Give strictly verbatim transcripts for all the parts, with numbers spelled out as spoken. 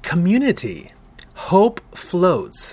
Community. Hope floats.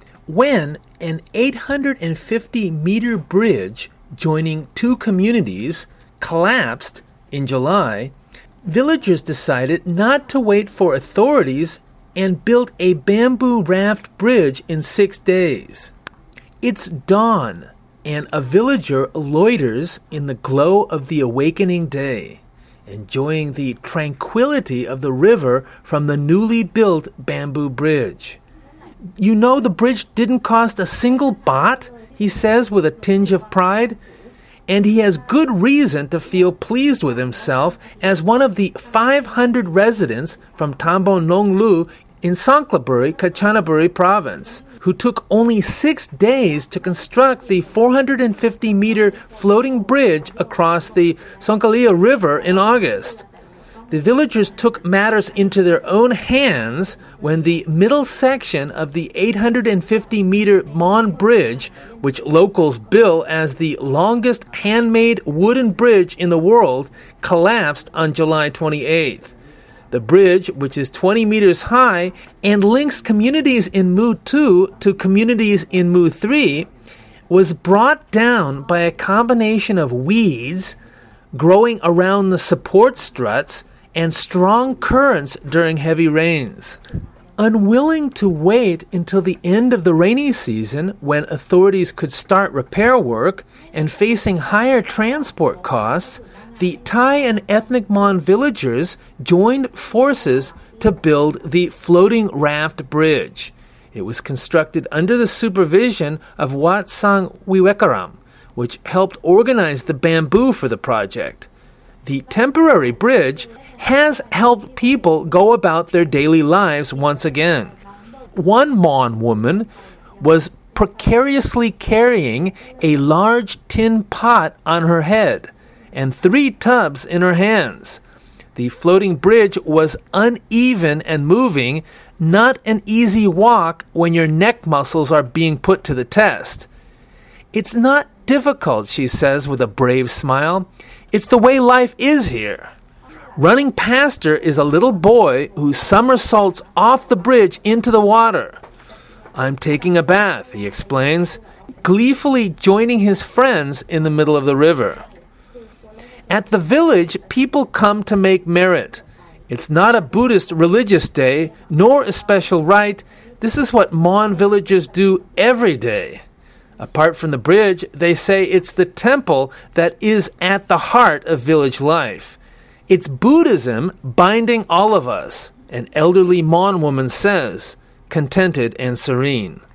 When an eight hundred fifty meter bridge joining two communities collapsed in July, villagers decided not to wait for authorities and built a bamboo raft bridge in six days. It's dawn, and a villager loiters in the glow of the awakening day, enjoying the tranquility of the river from the newly built bamboo bridge. You know the bridge didn't cost a single baht, he says with a tinge of pride, and he has good reason to feel pleased with himself as one of the five hundred residents from Tambon Nonglu in Songkhlaburi, Kanchanaburi province, who took only six days to construct the four hundred fifty meter floating bridge across the Songkalia River in August. The villagers took matters into their own hands when the middle section of the eight hundred fifty meter Mon Bridge, which locals bill as the longest handmade wooden bridge in the world, collapsed on July twenty-eighth. The bridge, which is twenty meters high and links communities in Mu two to communities in Mu three, was brought down by a combination of weeds growing around the support struts and strong currents during heavy rains. Unwilling to wait until the end of the rainy season when authorities could start repair work and facing higher transport costs, the Thai and ethnic Mon villagers joined forces to build the floating raft bridge. It was constructed under the supervision of Wat Sang Wiwekaram, which helped organize the bamboo for the project. The temporary bridge has helped people go about their daily lives once again. One Mon woman was precariously carrying a large tin pot on her head and three tubs in her hands. The floating bridge was uneven and moving, not an easy walk when your neck muscles are being put to the test. It's not difficult, she says with a brave smile. It's the way life is here. Running past her is a little boy who somersaults off the bridge into the water. I'm taking a bath, he explains, gleefully joining his friends in the middle of the river. At the village, people come to make merit. It's not a Buddhist religious day, nor a special rite. This is what Mon villagers do every day. Apart from the bridge, they say it's the temple that is at the heart of village life. It's Buddhism binding all of us, an elderly Mon woman says, contented and serene.